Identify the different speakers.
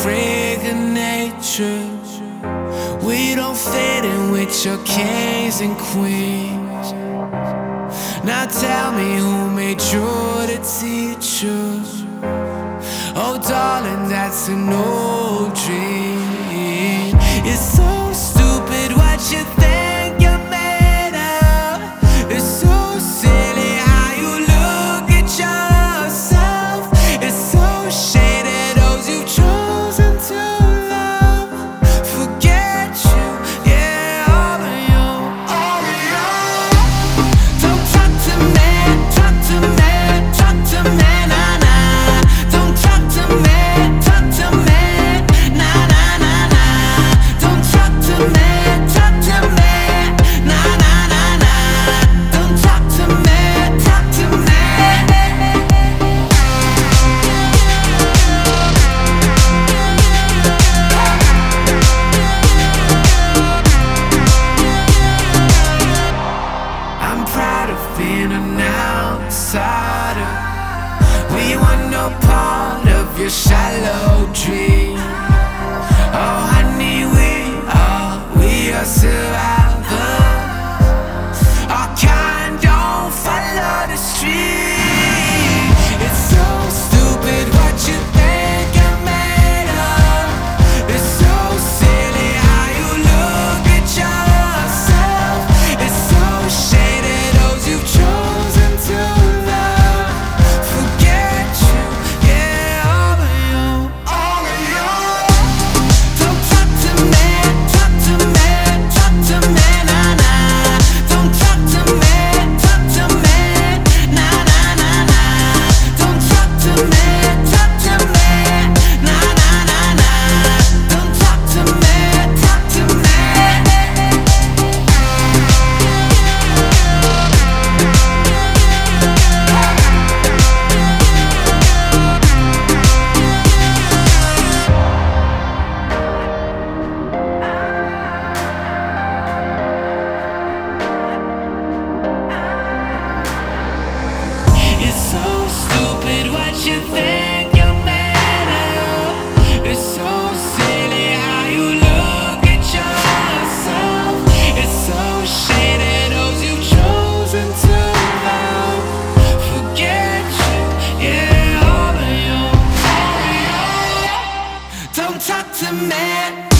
Speaker 1: freak of nature. We don't fit in with your kings and queens. Now tell me, who made you the teacher? Oh darling, that's an old dream. It's so stupid what you think you're made of. It's so silly how you look at yourself. It's so shady, those you've chosen to love. Forget you, yeah, all of you, all of you. Don't talk to me, talk to me, talk to me, nah, nah. Don't talk to me, talk to me, nah, nah, nah, nah. Don't talk to me, talk to me, nah, nah, nah, nah. Don't talk to me, talk to me. I'm proud of being an outsider. We want no part of your shallow dream. Oh honey, we are survivors. Our kind don't follow the stream. It's so stupid what you think you're made of. It's so silly how you look at yourself. It's so shady, those you've chosen to love. Forget you, yeah, all of you, all of you. Don't talk to me, talk to me, talk to me, nah, nah. Don't talk to me, talk to me, nah, nah, nah, nah. Don't talk to me, talk to me, nah, nah, nah, nah. Don't talk to me, talk to me. It's so stupid what you think you're made of. It's so silly how you look at yourself. It's so shady, those you've chosen to love. Forget you, yeah, all of you, all of you. Don't talk to me.